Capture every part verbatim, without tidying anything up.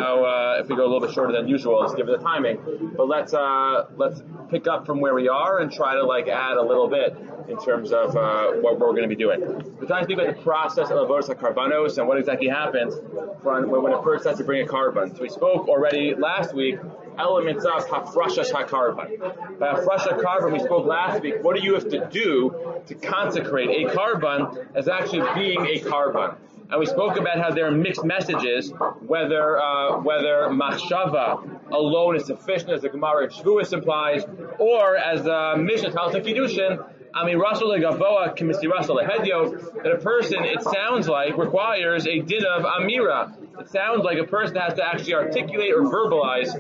how uh, if we go a little bit shorter than usual, just give it the timing. But let's uh, let's pick up from where we are and try to like add a little bit in terms of uh, what we're going to be doing. We're trying to speak about the process of avodas hakarbanos and what exactly happens when, when a person has to bring a carbon. So we spoke already last week elements of hafrashas hakarban. By hafrashas hakarban, we spoke last week. What do you have to do to consecrate a carbon as actually being a carbon? And we spoke about how there are mixed messages, whether uh, whether machshava alone is sufficient, as the Gemara in Shavuos implies, or as the Mishnah tells in Kiddushin, Ami Rasul Gavoa Kimisi Rasul Hedyo, that a person, it sounds like, requires a din of Amira. It sounds like a person has to actually articulate or verbalize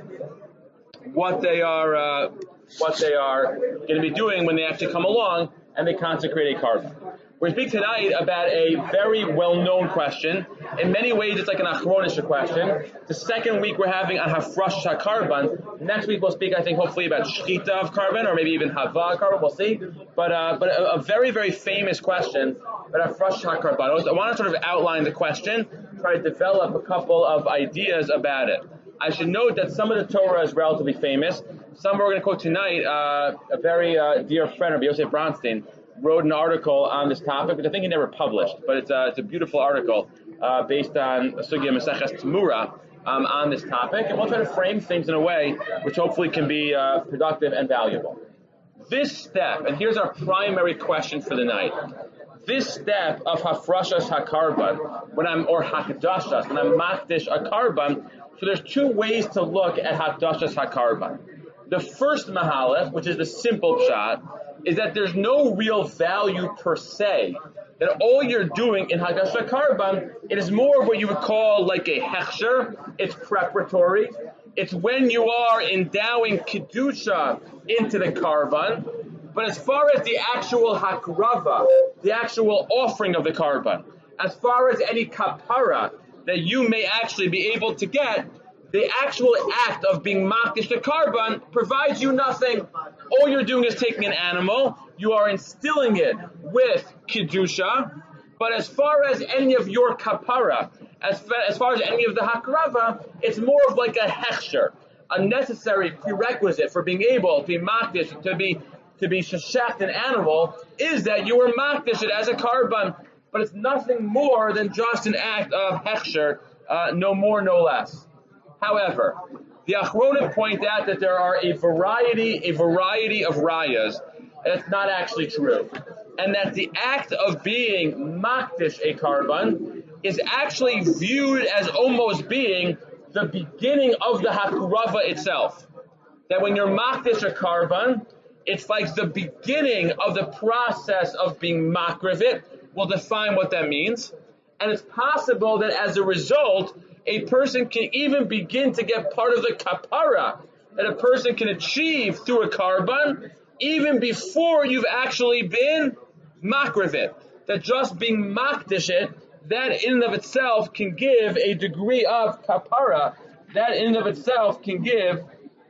what they are uh, what they are going to be doing when they actually come along and they consecrate a carbon. We're speaking tonight about a very well-known question. In many ways, it's like an achronish question. The second week we're having on hafrashas hakarban. Next week we'll speak, I think, hopefully about shchita of carbon, or maybe even hava carbon. We'll see. But uh, but a, a very very famous question about hafrashas hakarban. I want to sort of outline the question, try to develop a couple of ideas about it. I should note that some of the Torah is relatively famous. Some we're going to quote tonight. Uh, a very uh, dear friend of Yosef Bronstein wrote an article on this topic, which I think he never published, but it's a, it's a beautiful article uh, based on Sugya Maseches Temura um, on this topic, and we'll try to frame things in a way which hopefully can be uh, productive and valuable. This step, and here's our primary question for the night, this step of hafrashas hakarban, when I'm, or hakdashas, when I'm makdish a karban, so there's two ways to look at hakdashas hakarban. The first mahalach, which is the simple pshat, is that there's no real value per se. That all you're doing in Hagdashas Karban, it is more of what you would call like a hechsher. It's preparatory. It's when you are endowing kedusha into the karban. But as far as the actual hakrava, the actual offering of the karban, as far as any kapara that you may actually be able to get, the actual act of being makdish the karban provides you nothing. All you're doing is taking an animal, you are instilling it with kedusha, but as far as any of your kapara, as far, as far as any of the hakrava, it's more of like a hechsher, a necessary prerequisite for being able to be makdish, to be to be sheshet an animal, is that you are makdish it as a karban, but it's nothing more than just an act of hechsher, uh, no more, no less. However, the Achronim point out that there are a variety, a variety of rayas, and it's not actually true. And that the act of being makdish a karban is actually viewed as almost being the beginning of the hakurava itself. That when you're makdish a karban, it's like the beginning of the process of being makrivit. We'll define what that means. And it's possible that as a result, a person can even begin to get part of the kapara that a person can achieve through a karban even before you've actually been makrivit. That just being makdish it, that in and of itself can give a degree of kapara. That in and of itself can give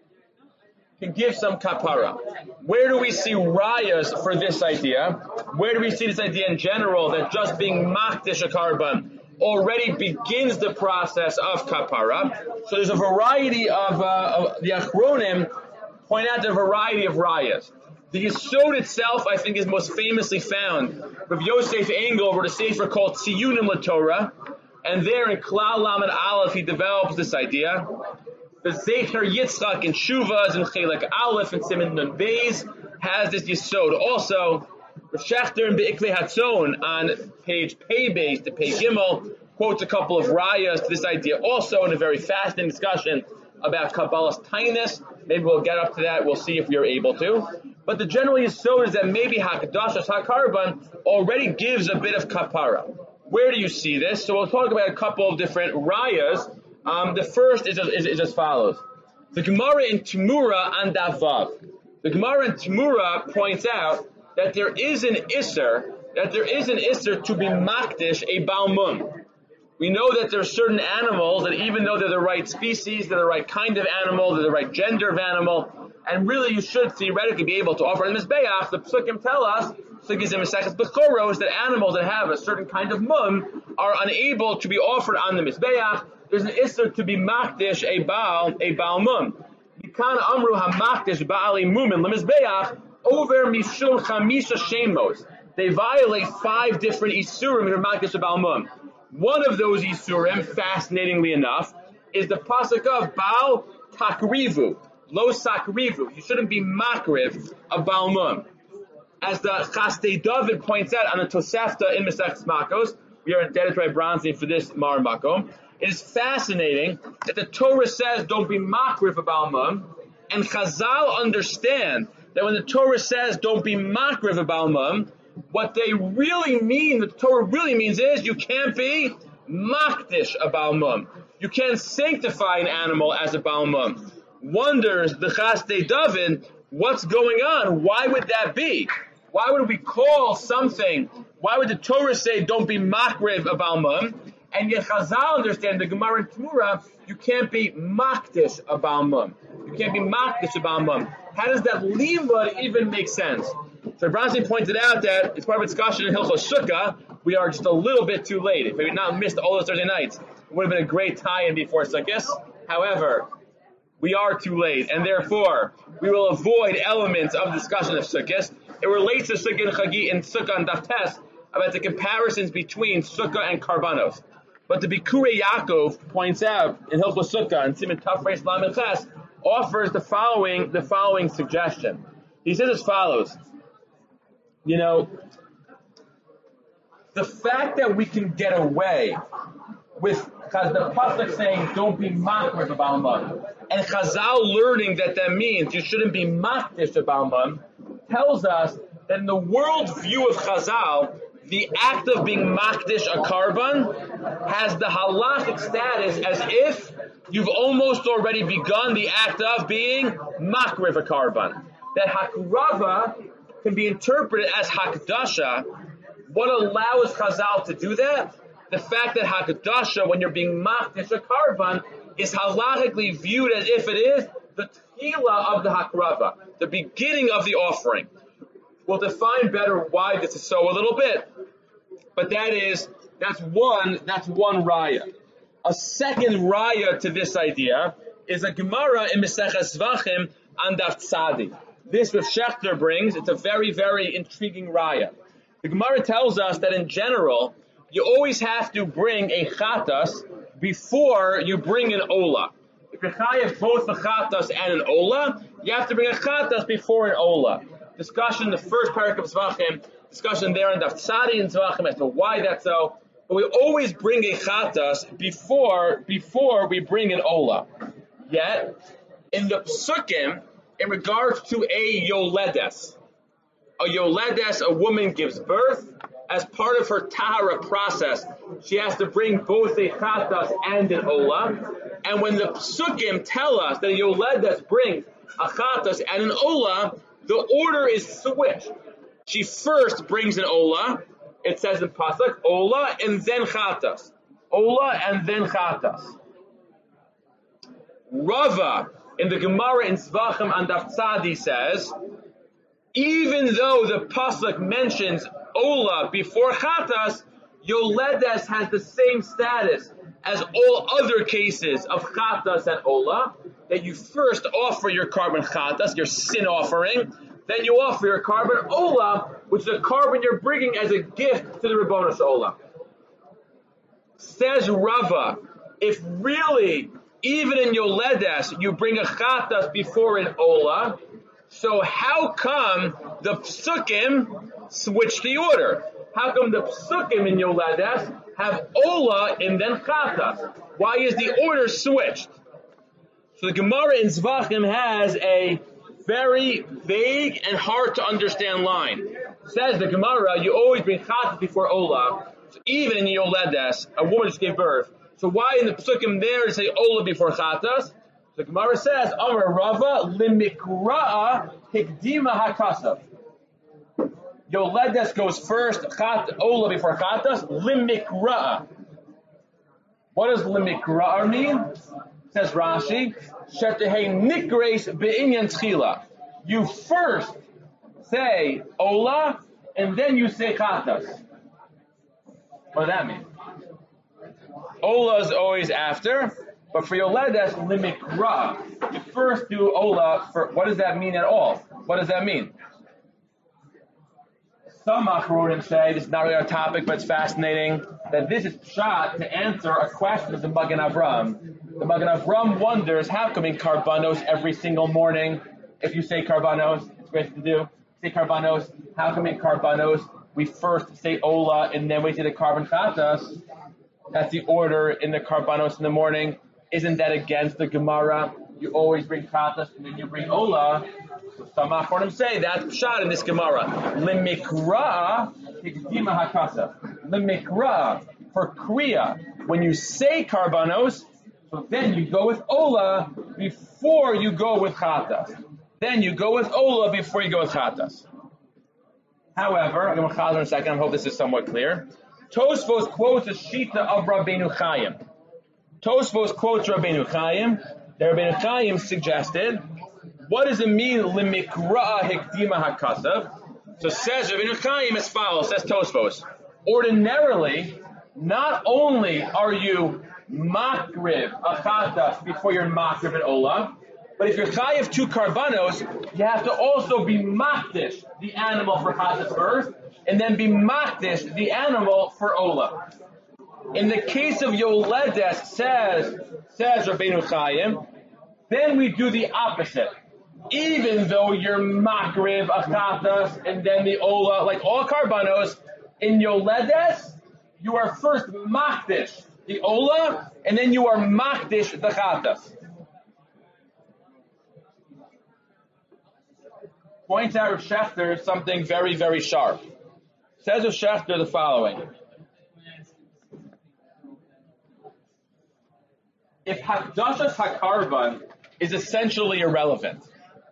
can give some kapara. Where do we see rayas for this idea? Where do we see this idea in general that just being makdish a karban already begins the process of kapara? So there's a variety of, uh, of the Achronim point out the variety of rayas. The Yesod itself, I think, is most famously found. Rav Yosef Engel wrote a sefer called Tziyunim LaTorah, and there in Klal Lamed Aleph he develops this idea. The Zecher Yitzchak in Shuvas and Chelek Aleph and Siman Nun Beis has this Yesod. Also, Rav Shechter in Be'ikvei Hatzon on page Pei Beis to Pei Gimel quotes a couple of rayas to this idea also in a very fascinating discussion about Kabbalah's tinus. Maybe we'll get up to that. We'll see if we are able to. But the general Yesod is that maybe Hakdashas HaKarban already gives a bit of kapara. Where do you see this? So we'll talk about a couple of different rayas. Um, the first is, is, is as follows. The Gemara in Temura on Davav. The Gemara in Temura points out that there is an Isser, that there is an Isser to be makdish a Balmum. We know that there are certain animals that even though they're the right species, they're the right kind of animal, they're the right gender of animal, and really you should theoretically be able to offer the Mizbeach. The Psukim tell us, Sugis and Maseches Bechoros, that animals that have a certain kind of mum are unable to be offered on the Mizbeach. there's an issur to be makdish a baal, a baal mum. Yikan amru hamakdish ba'ali mumin lemizbeach over mishum chamisha shemos. They violate five different isurim in makdish a baal mum. One of those isurim, fascinatingly enough, is the pasuk of baal takrivu, lo sakrivu. You shouldn't be makriv a baal mum. As the Chastei David points out on the Tosefta in Masechtas Makos, we are indebted to Rabbi Bronstein for this Mar Makom. It is fascinating that the Torah says don't be makriv a baal mum, and Chazal understand that when the Torah says don't be makriv a baal mum, what they really mean, what the Torah really means is you can't be makdish a baal mum. You can't sanctify an animal as a baal mum. Wonders the Chastei David, what's going on? Why would that be? Why would we call something, why would the Torah say don't be makriv a baal mum? And yet Chazal understand, the Gemara in Tamura, you can't be makdish a baal mum. You can't be makdish a baal mum. How does that limud even make sense? So Bronstein pointed out that it's part of a discussion in Hilchos Sukkah. We are just a little bit too late. If we had not missed all those Thursday nights, it would have been a great tie-in before Sukkot. However, we are too late, and therefore we will avoid elements of the discussion of Sukkot. It relates to Sukkah and Chagi and Sukkah and Daf Tes about the comparisons between Sukkah and Karbanos. But the Bikurei Yaakov points out in Hilchos Sukkah and Siman Taf Reis Lamed Ches offers the following the following suggestion. He says as follows. You know, the fact that we can get away with the pasuk saying don't be makriv a baal mum, and Chazal learning that that means you shouldn't be makdish a baal mum, tells us that in the world view of Chazal, the act of being makdish a karban has the halachic status as if you've almost already begun the act of being makriv a karban. That hakrava can be interpreted as hakdasha. What allows Chazal to do that? The fact that hakdasha, when you're being makdish a karban, is halachically viewed as if it is the tefillah of the hakrava, the beginning of the offering. We'll define better why this is so a little bit, but that is that's one that's one raya. A second raya to this idea is a Gemara in Maseches Zvachim on Daf Tzadi. This Rav Shechter brings, it's a very, very intriguing raya. The Gemara tells us that in general, you always have to bring a chatas before you bring an ola. If you're chayav both a chatas and an ola, you have to bring a chatas before an ola. Discussion in the first parak of Zvachim, discussion there in Daf Tzadi and Zvachim as to why that's so. But we always bring a chatas before, before we bring an ola. Yet, in the psukim, in regards to a yoledes, a yoledes, a woman gives birth. As part of her tahara process, she has to bring both a chatas and an ola. And when the psukim tell us that a yoledes brings a chatas and an ola, the order is switched. She first brings an ola. It says in pasuk, ola and then chatas. Ola and then chatas. Rava in the Gemara in Zvachim and Daf Tzadi says, even though the pasuk mentions ola before chatas, yoledes has the same status as all other cases of chatas and ola, that you first offer your carbon chatas, your sin offering, then you offer your carbon ola, which is a carbon you're bringing as a gift to the Rebbeinu Shalom. Says Rava, if really, even in yoledes, you bring a chatas before an ola, so how come the psukim switch the order? How come the psukim in yoledes have ola and then chatas? Why is the order switched? So the Gemara in Zvachim has a very vague and hard to understand line. Says the Gemara, you always bring chatas before ola. So even in yoledes, a woman just gave birth. So why in the psukim there to say ola before chatas? The Gemara says, Amar Rava limikra'a hikdima hakasav. Yoledes goes first, chat, ola before chatas, limikra'a. What does limikra'a mean? Says Rashi, shetehei nikreis be'inyan tchila. You first say ola, and then you say chatas. What does that mean? Ola is always after, but for Yoledes, limikra. You first do Ola for, what does that mean at all? What does that mean? Some Achronim say, this is not really our topic, but it's fascinating, that this is pshat to answer a question of the Magen Avram. The Magen Avram wonders, how come in Karbanos every single morning, if you say Karbanos, it's great to do, say Karbanos, how come in Karbanos we first say Ola and then we say the Karban Chatas? That's the order in the Karbanos in the morning. Isn't that against the Gemara? You always bring Chatas and then you bring Ola. So some Achronim say that's pshat in this Gemara. Limikra hikdima hakasa. Limikra for Kriya. When you say Karbanos, so then you go with Ola before you go with Chatas. Then you go with Ola before you go with Chatas. However, I'm going to chazer in a second. I hope this is somewhat clear. Tosfos quotes a shita of Rabbeinu Chaim. Tosfos quotes Rabbeinu Chaim. The Rabbeinu Chaim suggested, what does it mean, limikra hikdima hakasav? So says Rabbeinu Chaim as follows, says Tosfos. Ordinarily, not only are you makriv achatas before you're makriv at Ola, but if you're chayiv two karbanos, you have to also be makdish the animal for chatas first, and then be makdish the animal for Ola. In the case of Yoledes, says says Rabbeinu Chaim, then we do the opposite. Even though you're makriv achatas and then the Ola, like all karbanos, in Yoledes, you are first makdish the Ola, and then you are makdish the chatas. Points out of Schechter something very, very sharp. Says of Schechter the following. If Hakdashas HaKarban is essentially irrelevant,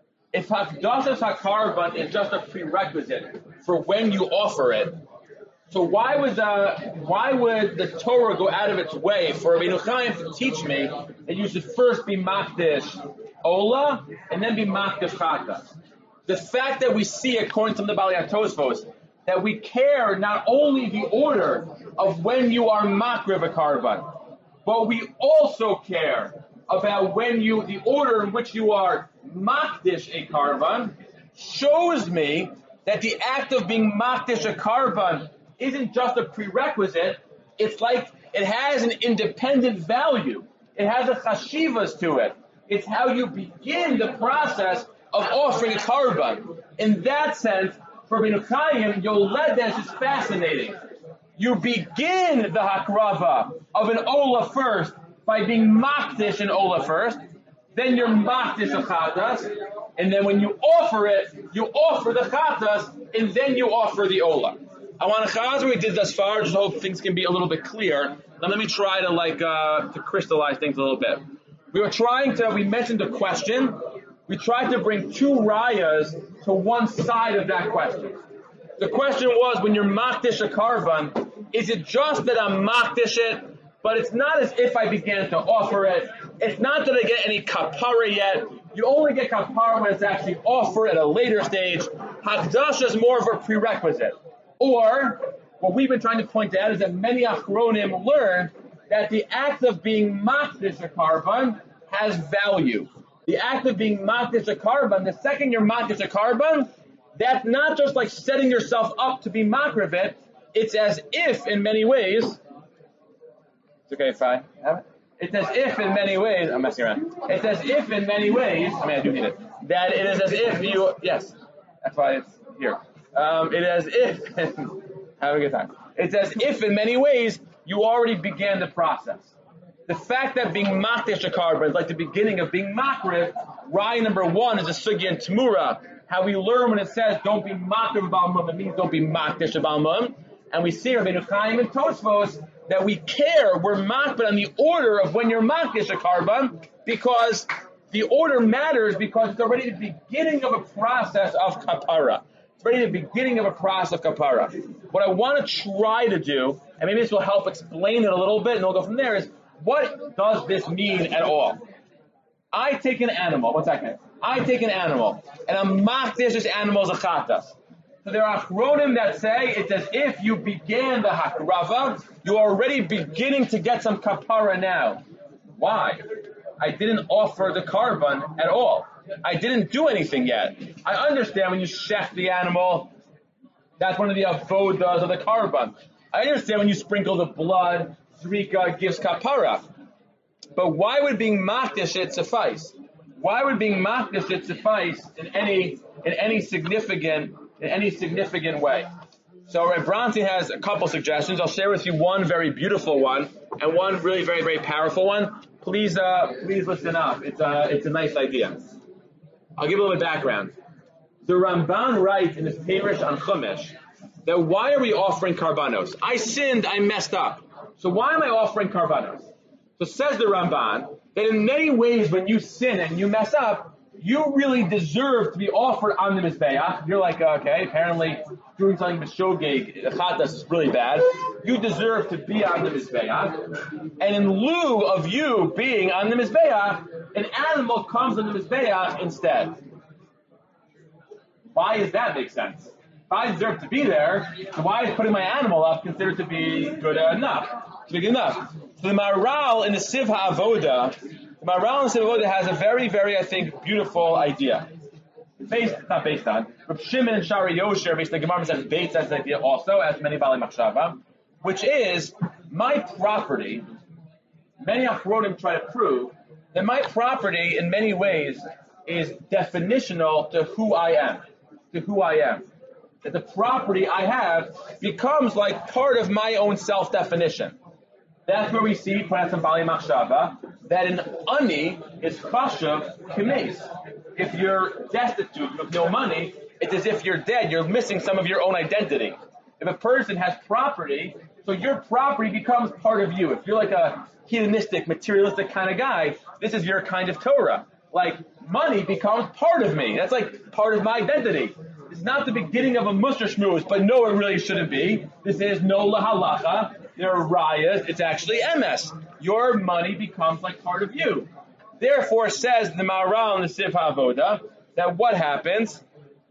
if Hakdashas HaKarban is just a prerequisite for when you offer it, so why would the why would the Torah go out of its way for Rabbeinu Chaim to teach me that you should first be makdish Ola and then be makdish Chatas? The fact that we see, according to the Balei Tosfos, that we care not only the order of when you are makriv a karban, but we also care about when you, the order in which you are makdish a karban, shows me that the act of being makdish a karban isn't just a prerequisite. It's like it has an independent value. It has a chashivas to it. It's how you begin the process of offering a karban. In that sense, for Rabbeinu Chaim, Yoledes is fascinating. You begin the hakrava of an Ola first by being makdish an Ola first, then you're makdish a chatas, and then when you offer it, you offer the chatas, and then you offer the Ola. I want to chazer we did thus far, just hope things can be a little bit clear. Now let me try to like uh, to crystallize things a little bit. We were trying to, we mentioned a question. We tried to bring two rayas to one side of that question. The question was, when you're makdish a karban, is it just that I'm makdish it, but it's not as if I began to offer it. It's not that I get any kapara yet. You only get kapara when it's actually offered at a later stage. Hakdash is more of a prerequisite. Or, what we've been trying to point out is that many achronim learned that the act of being makdish a karban has value. The act of being makdish a karban, the second you're makdish a karban, that's not just like setting yourself up to be makriv it. It's as if, in many ways, it's okay if I have it. It's as if, in many ways, I'm messing around. It's as if, in many ways, I mean, I do need it. That it is as if you, yes, that's why it's here. Um, it is as if, have a good time. It's as if, in many ways, you already began the process. The fact that being makdish a karban is like the beginning of being makriv, raya number one is a sugya in Tmura. How we learn when it says don't be makriv b'al mum, it means don't be makdish b'al mum. And we see Rabbeinu Chaim and Tosfos that we care, we're makbid on the order of when you're makdish a karban, because the order matters because it's already the beginning of a process of kapara. It's already the beginning of a process of kapara. What I want to try to do, and maybe this will help explain it a little bit, and we'll go from there, is what does this mean at all? I take an animal, one second. I take an animal, and I'm makdish this animal as a chatas. So there are achronim that say it's as if you began the hakrava, you're already beginning to get some kapara now. Why? I didn't offer the karban at all. I didn't do anything yet. I understand when you shech the animal, that's one of the avodas of the karban. I understand when you sprinkle the blood, zrika gives kapara. But why would being makdish it suffice? Why would being makdish it suffice in any in any significant in any significant way? So Reb Bronstein has a couple suggestions. I'll share with you one very beautiful one and one really very very powerful one. Please uh, please listen up. It's a it's a nice idea. I'll give a little bit of background. The Ramban writes in his Parish on Chumash that why are we offering karbanos? I sinned, I messed up. So why am I offering karbanos? So says the Ramban that in many ways when you sin and you mess up, you really deserve to be offered on the Mizbeach. You're like, okay, apparently doing something with shogeg, chatas is really bad. You deserve to be on the Mizbeach. And in lieu of you being on the Mizbeach, an animal comes on the Mizbeach instead. Why does that make sense? If I deserve to be there, so why is putting my animal up considered to be good enough? To be good enough. So the Maharal in the Siv HaAvoda, the Maharal in the Siv HaAvoda has a very, very, I think, beautiful idea. It's based, it's not based on. Reb Shimon and Shari Yosher, based on the Gemara, says based on this idea also, as many Bali Machshava, which is my property. Many Achronim try to prove that my property, in many ways, is definitional to who I am. To who I am. That the property I have becomes like part of my own self-definition. That's where we see, Pranasam Bali Machshava, that an ani is chashav kimes. If you're destitute, you have no money, it's as if you're dead, you're missing some of your own identity. If a person has property, so your property becomes part of you. If you're like a hedonistic, materialistic kind of guy, this is your kind of Torah. Like, money becomes part of me. That's like part of my identity. It's not the beginning of a Musar Shmuz, but no, it really shouldn't be. This is no lahalacha. There are rayas. It's actually M S. Your money becomes like part of you. Therefore, says the Maharal in the Siv HaAvoda, that what happens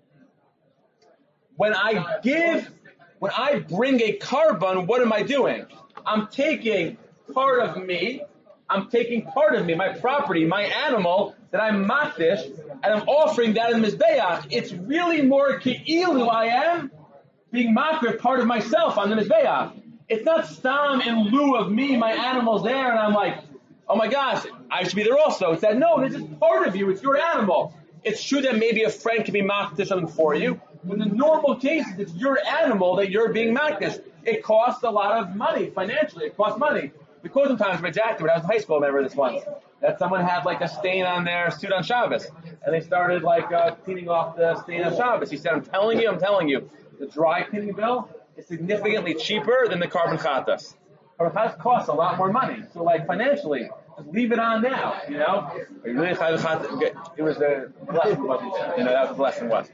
when I give, when I bring a karban, what am I doing? I'm taking part of me, I'm taking part of me, my property, my animal, that I'm makdish, and I'm offering that in the Mizbeach. It's really more ki'ilu I am being makdish, part of myself on the Mizbeach. It's not stam in lieu of me, my animal's there, and I'm like, oh my gosh, I should be there also. It's that, no, this is part of you, it's your animal. It's true that maybe a friend can be makdish something for you, but in the normal cases, it's your animal that you're being makdish. It costs a lot of money, financially, it costs money. Because sometimes my jacket, when I was in high school, I remember this once, that someone had like a stain on their suit on Shabbos, and they started like uh, cleaning off the stain on Shabbos. He said, I'm telling you, I'm telling you, the dry cleaning bill is significantly cheaper than the carbon chatas. Carbon chatas costs a lot more money, so like financially, just leave it on now, you know? It was the lesson was, you know, that was the lesson was.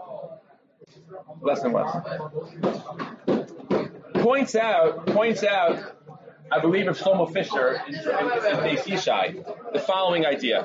The lesson was. Points out, points out, I believe of Shlomo Fisher in Beis Yishai, the following idea.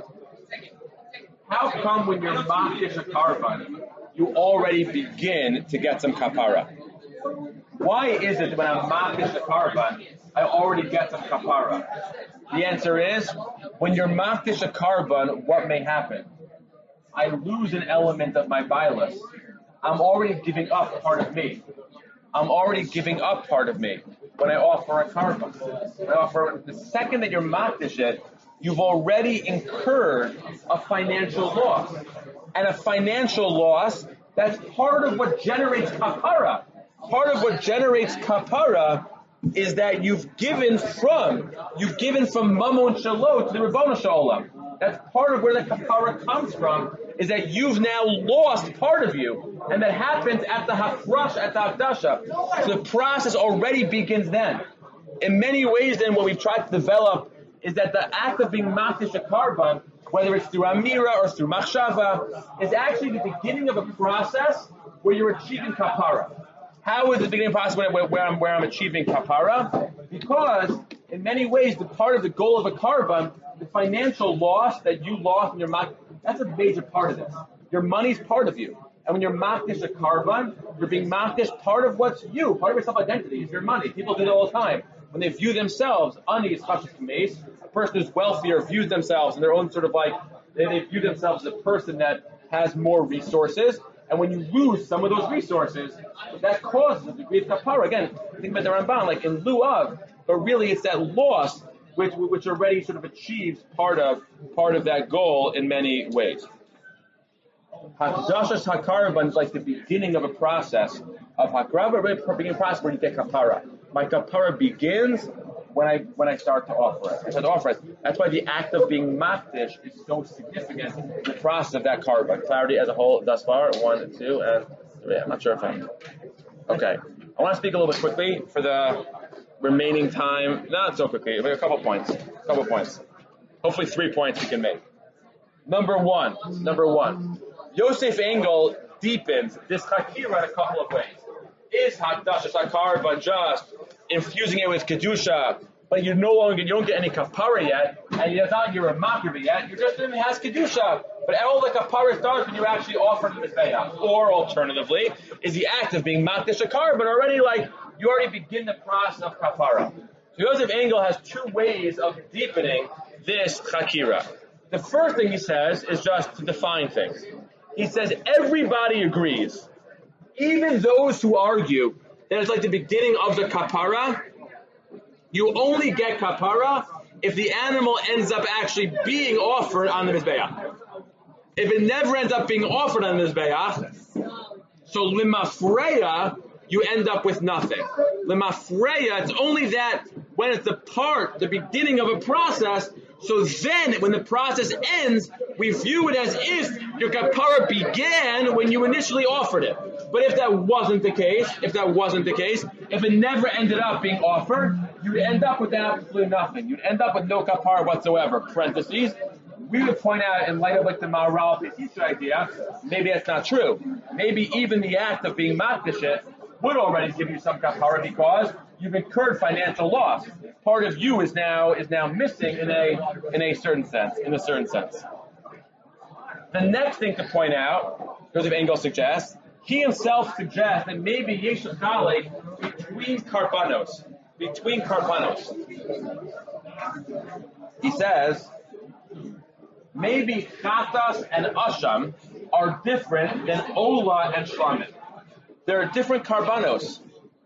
How come when you're makdish a karban, you already begin to get some kapara? Why is it that when I'm makdish a karban, I already get some kapara? The answer is, when you're makdish a karban, what may happen? I lose an element of my bilas. I'm already giving up part of me. I'm already giving up part of me when I offer a karban. When I offer, the second that you're makdish it, you've already incurred a financial loss. And a financial loss, that's part of what generates kapara. Part of what generates kapara is that you've given from, you've given from mamon shalo to the Ribono Shel Olam. That's part of where the kapara comes from, is that you've now lost part of you. And that happens at the hafrash, at the hakdasha. So the process already begins then. In many ways then, what we've tried to develop is that the act of being makdish a karban, whether it's through amira or through machshava, is actually the beginning of a process where you're achieving kapara. How is the beginning process where, where, where, I'm, where I'm achieving kapara? Because in many ways, the part of the goal of a karban, the financial loss that you lost in your mak, that's a major part of this. Your money's part of you. And when you're makdish a carbon, you're being makdish part of what's you, part of your self-identity. It's your money. People do it all the time. When they view themselves, ani is mace, a person who's wealthier views themselves in their own sort of like, they, they view themselves as a person that has more resources. And when you lose some of those resources, that causes a degree of kapara. Again, think about the Ramban, like in lieu of, but really it's that loss which which already sort of achieves part of part of that goal in many ways. Hakdashas hakarban is like the beginning of a process of hakrava, really beginning of a process where you get kapara. My kapara begins when I when I start to offer it. I start to offer it. That's why the act of being makdish is so significant in the process of that carbon. Clarity as a whole thus far, one, two, and three. I'm not sure if I'm okay. I want to speak a little bit quickly for the remaining time. Not so quickly, but a couple points. A couple points. Hopefully three points we can make. Number one. Number one. Yosef Engel deepens this chakira in a couple of ways. Is Hakdash Hakarban just infusing it with Kedusha, but you no longer, you don't get any kapara yet, and it's not like you're a makriva yet, you're just doing it has Kedusha, but all the kapara starts when you actually offer the Mizbeach. Or alternatively, is the act of being Makdish Hakarban already like, you already begin the process of kapara. So Yosef Engel has two ways of deepening this chakira. The first thing he says is just to define things. He says everybody agrees, even those who argue that it's like the beginning of the kapara, you only get kapara if the animal ends up actually being offered on the Mizbeach. If it never ends up being offered on the Mizbeach, so limafreya, you end up with nothing. Limafreya, it's only that when it's the part, the beginning of a process, so then when the process ends, we view it as if your kapara began when you initially offered it. But if that wasn't the case, if that wasn't the case, if it never ended up being offered, you'd end up with absolutely nothing. You'd end up with no kapara whatsoever. Parentheses. We would point out, in light of like the Maharal Pesisha idea, maybe that's not true. Maybe even the act of being makdish would already give you some kapara because you've incurred financial loss. Part of you is now is now missing in a in a certain sense. In a certain sense. The next thing to point out, Joseph Engel suggests, he himself suggests that maybe Yeshua Galek between karbanos, between karbanos. He says maybe chatas and asham are different than ola and shlamim. There are different karbanos.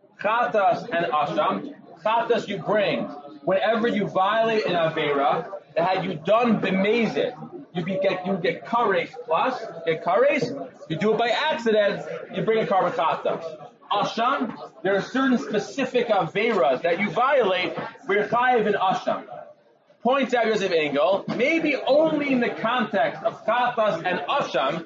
Chatas and asham. Chatas you bring whenever you violate an avera that had you done b'mezid, you be get you get kares plus get kares. You do it by accident, you bring a carbon chatas. Asham, there are certain specific averas that you violate where you're chayiv in asham. Points out Yosef Engel, maybe only in the context of chatas and asham.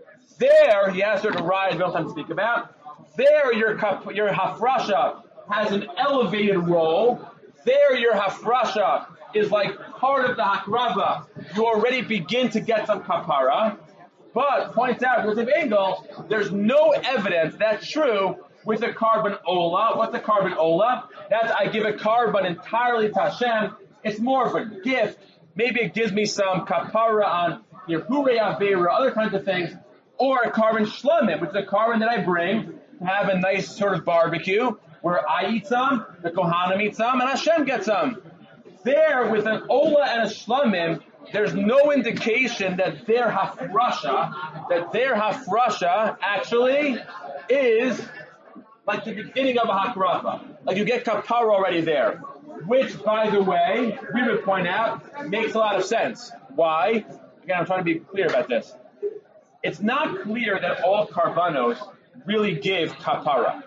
There, he has certain rights we don't have to speak about. There, your your hafrasha has an elevated role. There, your hafrasha is like part of the hakrava. You already begin to get some kapara. But, points out Yosef Engel, there's no evidence that's true with a carbon ola. What's a carbon ola? That's I give a carbon entirely to Hashem. It's more of a gift. Maybe it gives me some kapara on Yehure Avera, other kinds of things. Or a carbon shlamim, which is a carbon that I bring to have a nice sort of barbecue where I eat some, the Kohanim eat some, and Hashem gets some. There, with an ola and a shlamim, there's no indication that their hafrasha, that their hafrasha actually is like the beginning of a hakrava. Like you get kapara already there. Which, by the way, we would point out, makes a lot of sense. Why? Again, I'm trying to be clear about this. It's not clear that all karbanos really give kapara.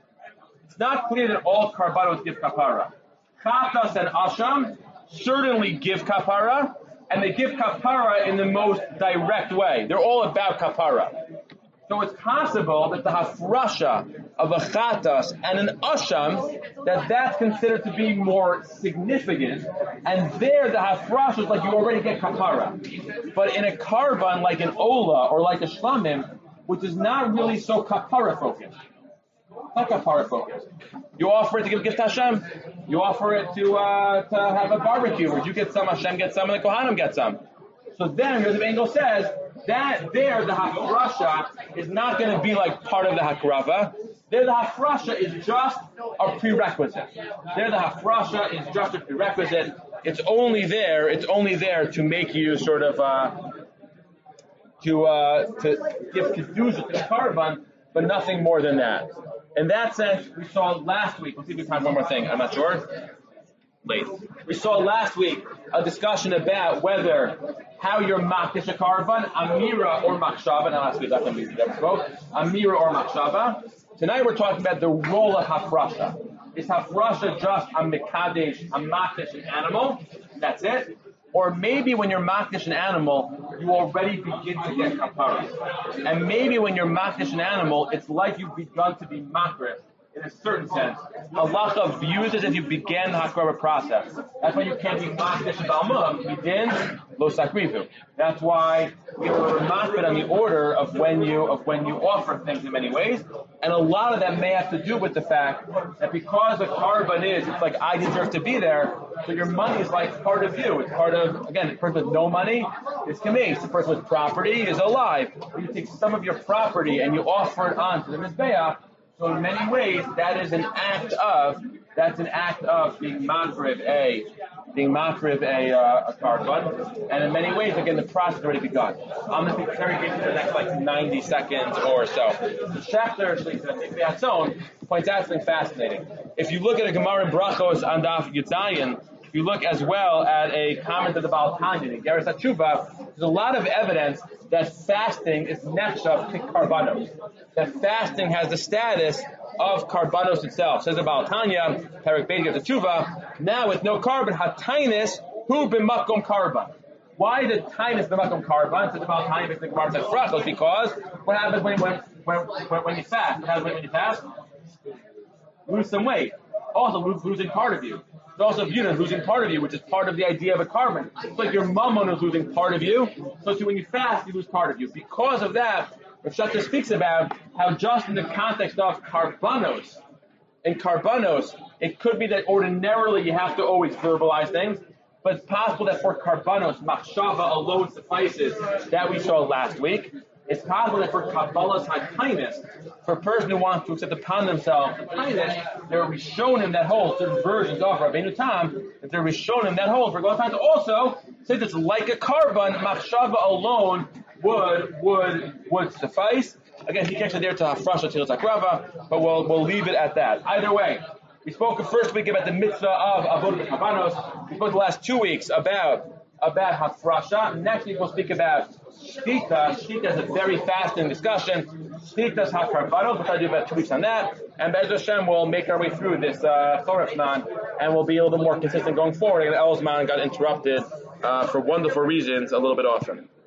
It's not clear that all karbanos give kapara. Chatas and asham certainly give kapara, and they give kapara in the most direct way. They're all about kapara. So it's possible that the hafrasha of a chatas and an asham, that that's considered to be more significant, and there the hafrasha is like you already get kapara. But in a karban like an ola or like a shlamim, which is not really so kapara focused, not kapara focused. You offer it to give a gift to Hashem. You offer it to uh, to have a barbecue where you get some, Hashem gets some, and the Kohanim get some. So then, Yosef Engel says, that there the hafrasha is not going to be like part of the hakrava. There the hafrasha is just a prerequisite. There the hafrasha is just a prerequisite. It's only there. It's only there to make you sort of uh, to uh, to give kedusha to the karban, but nothing more than that. In that sense, we saw last week. Let's see if we find one more thing. I'm not sure. Late. We saw last week a discussion about whether how you're makdish a karban, amira or machshava. Now last week, that's when we spoke. Amira or machshava. Tonight we're talking about the role of hafrasha. Is hafrasha just a mekadesh, a makdish an animal? That's it. Or maybe when you're makdish an animal, you already begin to get kapara. And maybe when you're makdish an animal, it's like you've begun to be makrish. In a certain sense, halacha views it as you began the hakrava process. That's why you can't be makdish b'almum. Begin lo sakrivu. That's why we were makbid on the order of when you of when you offer things in many ways, and a lot of that may have to do with the fact that because the karban is, it's like I deserve to be there, so your money is like part of you. It's part of, again, the person with no money is kamesh. The person with property is alive. You take some of your property and you offer it on to the mizbeach. So in many ways, that is an act of, that's an act of being makriv a, being makriv a, uh, a karban. And in many ways, again, the process has already begun. I'm going to be very brief for the next like ninety seconds or so. The Schechter, Mikvei points out something fascinating. If you look at a Gemara in Brachos on Daf Yitzayin, if you look as well at a comment of the Baal Tanya in Geras HaTshuva, there's a lot of evidence that fasting is nechshav to karbanos. That fasting has the status of karbanos itself. Says the Baal Tanya, Perek Beis Geras HaTshuva, now with no carbon, hatainis hu b'makom karban. Why did tainus b'makom karban? Says the Baal Tanya, basically Gemara says brachos, because what happens when when when when, when you fast? What happens when you fast? Lose some weight. Also lose, losing part of you. It's also viewed as losing part of you, which is part of the idea of a karban. It's like your mammon is losing part of you, so too when you fast, you lose part of you. Because of that, Rav Schechter speaks about how just in the context of karbanos, in karbanos, it could be that ordinarily you have to always verbalize things, but it's possible that for karbanos, machshava alone suffices, that we saw last week. It's possible that for Kabbalah's ha'tainis, for a person who wants to accept upon themselves the tainis, there will be shown him that whole certain versions of Rabbeinu Tam, that there will be shown him that whole for God to also, since it's like a karban, machshava alone would would would suffice. Again, he can't there to hafrasha till zakrava, but we'll we'll leave it at that. Either way, we spoke the first week about the mitzvah of avodah kabanos. We spoke the last two weeks about about hafrasha. Next week we'll speak about Shtita. Shtita is a very fascinating discussion. Shtita's HaKarbanos, we'll try to do about two weeks on that. And Be'ez Hashem will make our way through this uh, Choref Zman, and we'll be a little bit more consistent going forward. And Elzman got interrupted uh, for wonderful reasons a little bit often.